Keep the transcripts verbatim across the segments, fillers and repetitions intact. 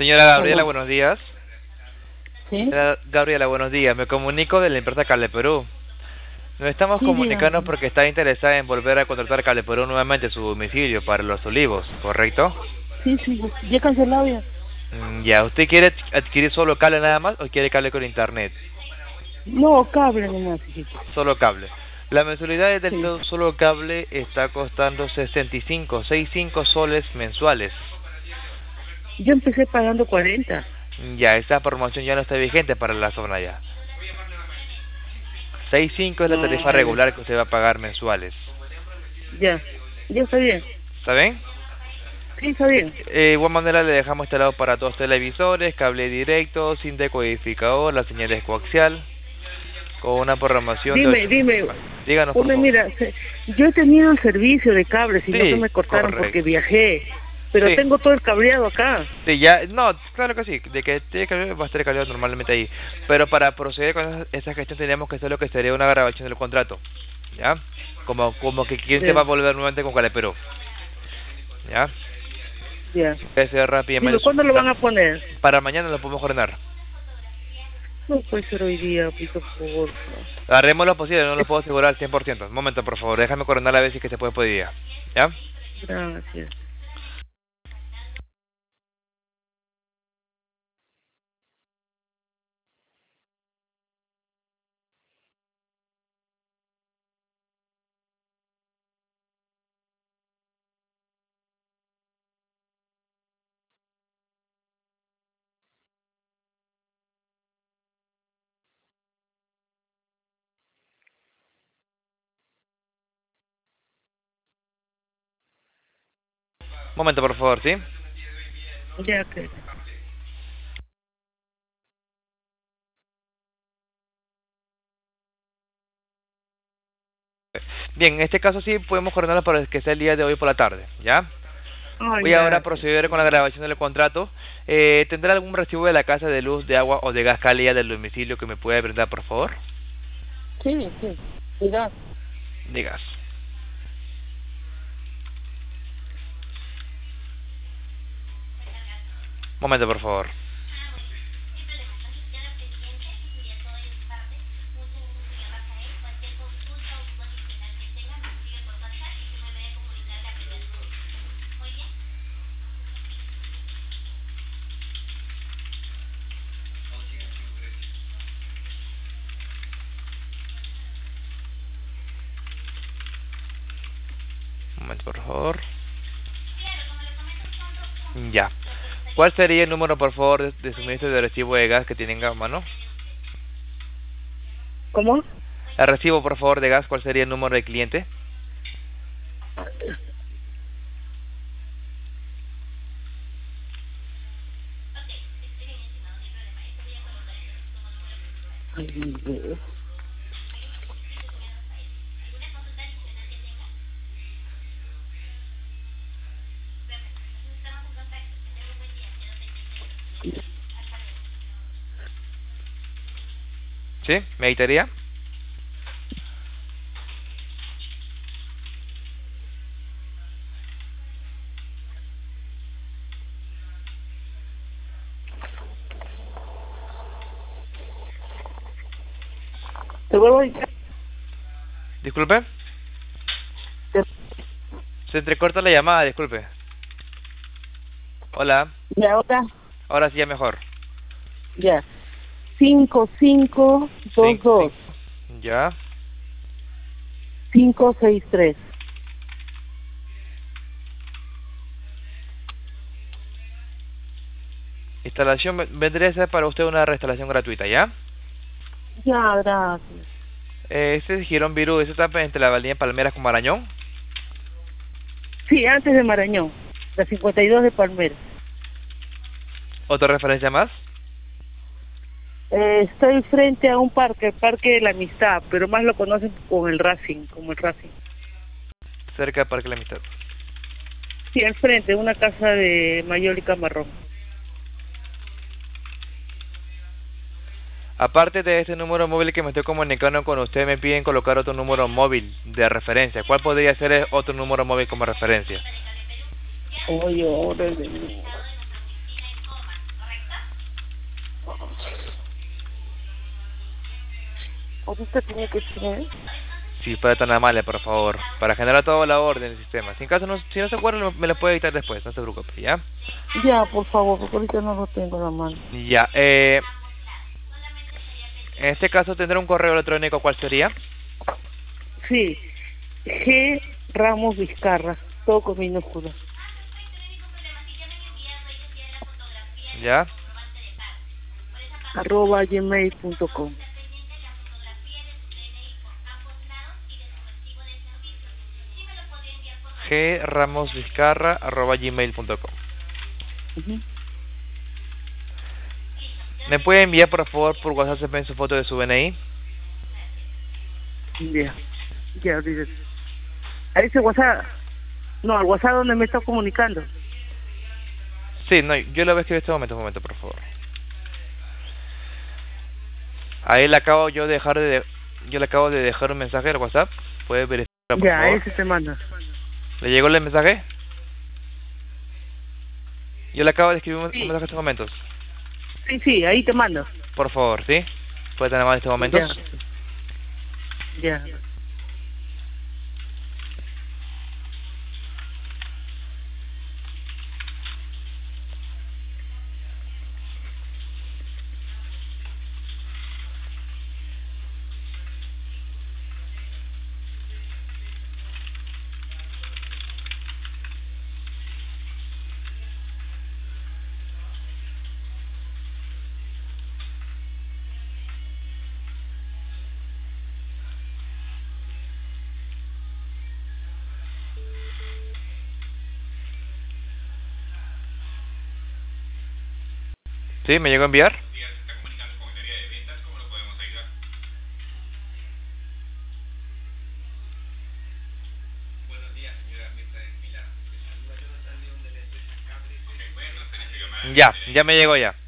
Señora Gabriela, Aló. buenos días. ¿Sí? Señora Gabriela, buenos días. Me comunico de la empresa Cable Perú. Nos estamos Sí, comunicando dígame. porque está interesada en volver a contratar Cable Perú nuevamente a su domicilio para Los Olivos, ¿correcto? Sí, sí, ya he cancelado ya. Mm, ya, ¿usted quiere adquirir solo cable nada más o quiere cable con internet? No, cable nomás, hijito. Solo cable. La mensualidad del Sí. todo solo cable está costando sesenta y cinco, sesenta y cinco soles mensuales. Yo empecé pagando cuarenta. Mm, Ya, esta promoción ya no está vigente para la zona ya. sesenta y cinco es la tarifa Ah, ya. regular que usted va a pagar mensuales. Ya. Ya está bien. ¿Está bien? Sí, está bien. Eh, de igual manera le dejamos instalado para dos televisores, cable directo, sin decodificador, la señal es coaxial, con una programación de Dime, ocho. dime. Díganos por Hombre, favor. mira, se- yo he tenido el servicio de cables y no se Sí, me cortaron porque correcto. viajé. Pero Sí, tengo todo el cableado acá. sí, ya, no, claro que sí, de que tiene que va a estar calidad normalmente ahí. Pero para proceder con esa, esa gestión tenemos que hacer lo que sería una grabación del contrato, ¿ya? Como, como que quién se va Ya. a volver nuevamente con Calepero, ¿ya? Ya. Voy a hacer Dime, rápidamente su ¿cuándo lo van contrato. a poner? Para mañana lo podemos ordenar. No puede ser hoy día, por favor. Haremos lo posible, no lo puedo asegurar al cien por ciento. Un momento, por favor, déjame coordinar a ver si es que se puede por día. ¿Ya? Gracias. Un momento, por favor, ¿sí? Ya que. Bien, en este caso sí podemos coordinarlo para que sea el día de hoy por la tarde. ¿Ya? Ay, Voy ahora a gracias. proceder con la grabación del contrato. Eh, ¿Tendrá algún recibo de la casa de luz, de agua o de gas cálida del domicilio que me pueda brindar, por favor? Sí, sí. Mira. Digas. Un momento, por favor. Un momento, por favor. Ya. ¿Cuál sería el número, por favor, de, de suministro de recibo de gas que tienen a mano? ¿Cómo? El recibo, por favor, de gas, ¿cuál sería el número de cliente? Ay, Dios. ¿Sí? ¿Me editaría? Te vuelvo a decir. Disculpe. te- Se entrecorta la llamada, disculpe. Hola. Y ahora, Ahora sí ya mejor. ya. Cinco, cinco, dos, Cinco, dos, cinco. Ya. cinco, seis, tres. Instalación, ve- vendría a ser para usted una restauración gratuita, ¿ya? Ya, gracias. Eh, este es Girón Virú, ¿eso está entre la avenida Palmeras con Marañón? Sí, antes de Marañón. La cincuenta y dos de Palmera. ¿Otra referencia más? Eh, estoy frente a un parque, el Parque de la Amistad, pero más lo conocen con el Racing, como el Racing. Cerca del Parque La Amistad. Sí, al frente, una casa de mayólica marrón. Aparte de este número móvil que me estoy comunicando con usted, me piden colocar otro número móvil de referencia. ¿Cuál podría ser el otro número móvil como referencia? Oye, órale. Ahorita tiene que ser. Si fuera tan amable, por favor, para generar toda la orden del sistema. Si en caso no, si no se acuerda, me lo puede editar después, no se preocupe, ¿ya? Ya, por favor, porque ahorita no lo tengo en la mano. Ya, eh, en este caso tendrá un correo electrónico, ¿cuál sería? Sí, G. Ramos Vizcarra, todo con minúsculas. ¿Ya? Arroba gmail punto com. G Ramos Vizcarra arroba gmail punto com. Uh-huh. ¿Me puede enviar por favor por WhatsApp su foto de su D N I? Ya, ya, olvídate. A ese WhatsApp, no, al WhatsApp donde me está comunicando. Sí, no, yo lo voy a escribir en este momento, un momento, por favor. Ahí le acabo yo de dejar de, yo le acabo de dejar un mensaje al WhatsApp. ¿Puede verificar, por ya, favor? ese te manda. ¿Le llegó el mensaje? Yo le acabo de escribir un, Sí. un mensaje en estos momentos. Sí, sí, ahí te mando. Por favor, ¿sí? ¿Puede tener más en estos momentos? Ya. Ya. ¿Sí? ¿Me llegó a enviar? Ya, ya me llegó ya.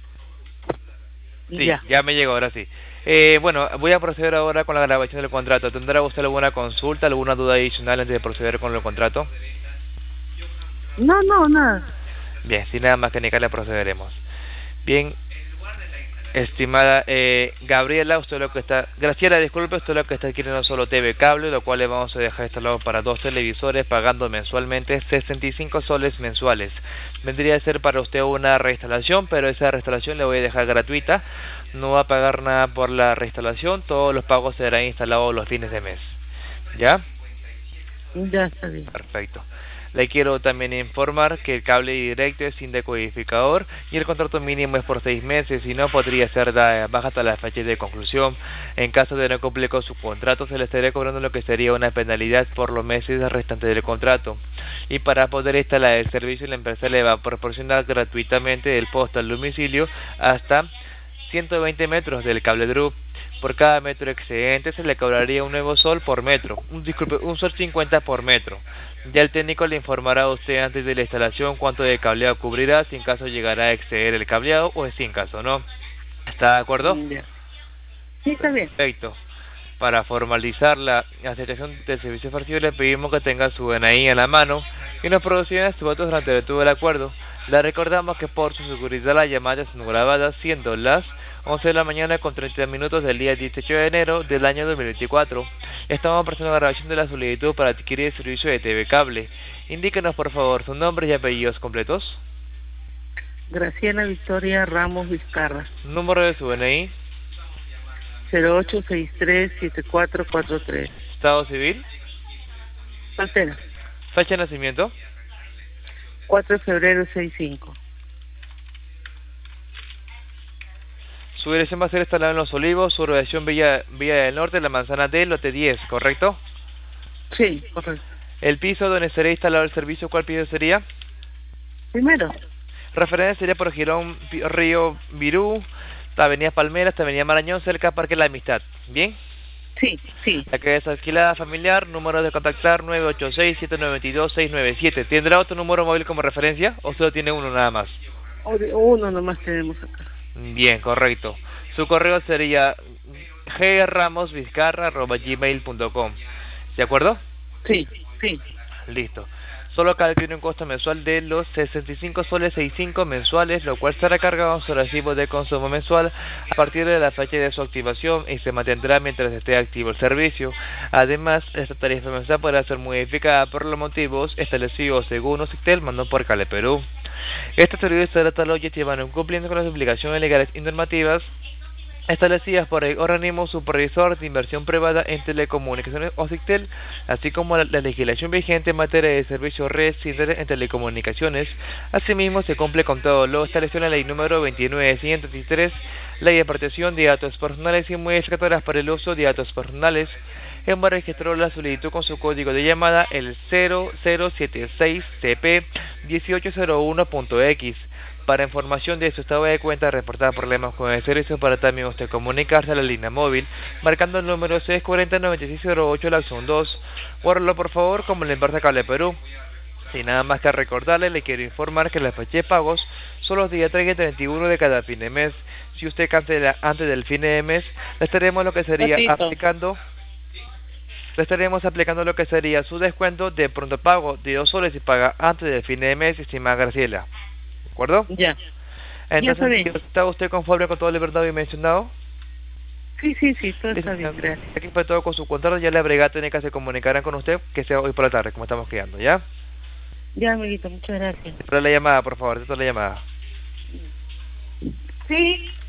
Sí, Ya. ya me llegó, ahora sí. Eh, bueno, voy a proceder ahora con la grabación del contrato. ¿Tendrá usted alguna consulta, alguna duda adicional antes de proceder con el contrato? No, no, nada. Bien, sin nada más que indicarle, procederemos. Bien, estimada eh, Gabriela, usted lo que está... Graciela, disculpe, usted lo que está adquiriendo solo T V cable, lo cual le vamos a dejar instalado para dos televisores, pagando mensualmente sesenta y cinco soles mensuales. Vendría a ser para usted una reinstalación, pero esa reinstalación le voy a dejar gratuita. No va a pagar nada por la reinstalación, todos los pagos serán instalados los fines de mes. ¿Ya? Ya está bien. Perfecto. Le quiero también informar que el cable directo es sin decodificador y el contrato mínimo es por seis meses, y no podría ser da baja hasta la fecha de conclusión. En caso de no cumplir con su contrato, se le estaría cobrando lo que sería una penalidad por los meses restantes del contrato. Y para poder instalar el servicio, la empresa le va a proporcionar gratuitamente el poste al domicilio hasta ciento veinte metros del cable Drup. Por cada metro excedente se le cobraría un nuevo sol por metro, un, disculpe, un sol cincuenta por metro. Ya el técnico le informará a usted antes de la instalación cuánto de cableado cubrirá, si en caso llegará a exceder el cableado o si en caso no. ¿Está de acuerdo? Ya. Sí, está bien. Perfecto. Para formalizar la aceptación del servicio ofrecido, le pedimos que tenga su D N I en la mano y nos proporcione sus votos durante todo el acuerdo. Le recordamos que por su seguridad las llamadas son grabadas, siendo las once de la mañana con treinta minutos del día dieciocho de enero del año dos mil veinticuatro. Estamos presentando la grabación de la solicitud para adquirir el servicio de T V cable. Indíquenos por favor sus nombres y apellidos completos. Graciela Victoria Ramos Vizcarra. Número de su D N I. cero ocho seis tres siete cuatro cuatro tres. Estado civil. Soltera. Fecha de nacimiento. cuatro de febrero sesenta y cinco. Su dirección va a ser instalada en Los Olivos, su ubicación Villa, Villa del Norte, la manzana D, lote diez, ¿correcto? Sí, correcto. El piso donde sería instalado el servicio, ¿cuál piso sería? Primero. Referencia sería por Girón, Río Virú, Avenida Palmeras, Avenida Marañón, cerca del Parque La Amistad. ¿Bien? Sí, sí. La que es alquilada familiar, número de contactar nueve ocho seis siete nueve dos seis nueve siete. ¿Tendrá otro número móvil como referencia o solo tiene uno nada más? Uno nomás tenemos acá. Bien, correcto. Su correo sería g ramos vizcarra arroba gmail punto com. ¿De acuerdo? Sí, sí. Listo. Solo cada tiene un costo mensual de los sesenta y cinco soles sesenta y cinco mensuales, lo cual será cargado en su recibo de consumo mensual a partir de la fecha de su activación y se mantendrá mientras esté activo el servicio. Además, esta tarifa mensual podrá ser modificada por los motivos establecidos según Occitel mandó por Cable Perú. Este servicio será tal hoy llevan cumpliendo con las obligaciones legales y normativas establecidas por el organismo supervisor de inversión privada en telecomunicaciones Occitel, así como la, la legislación vigente en materia de servicios red en telecomunicaciones. Asimismo, se cumple con todo lo establecido en la ley número veintinueve mil ciento treinta y tres, ley de protección de datos personales y modificadoras para el uso de datos personales. Hemos registrado la solicitud con su código de llamada el cero cero siete seis C P dieciocho cero uno punto X. Para información de su estado de cuenta, reportar problemas con el servicio, para también usted comunicarse a la línea móvil, marcando el número seis cuatro cero nueve seis cero ocho, la opción dos. Guárdalo por favor como la empresa Cable Perú. Sin nada más que recordarle, le quiero informar que la fecha de pagos son los días treinta y treinta y uno de cada fin de mes. Si usted cancela antes del fin de mes, le estaremos lo que sería Ratito. aplicando le estaremos aplicando lo que sería su descuento de pronto pago de dos soles si paga antes del fin de mes, estimada Graciela. ¿De acuerdo? Ya. Entonces, Ya ¿está usted conforme con todo lo verdad y mencionado? Sí, sí, sí, todo está bien, gracias. Aquí fue todo con su contrato, ya la brigada técnica se comunicarán con usted, que sea hoy por la tarde, como estamos quedando, ¿ya? Ya, amiguito, muchas gracias. Espera la llamada, por favor, espera la llamada. Sí.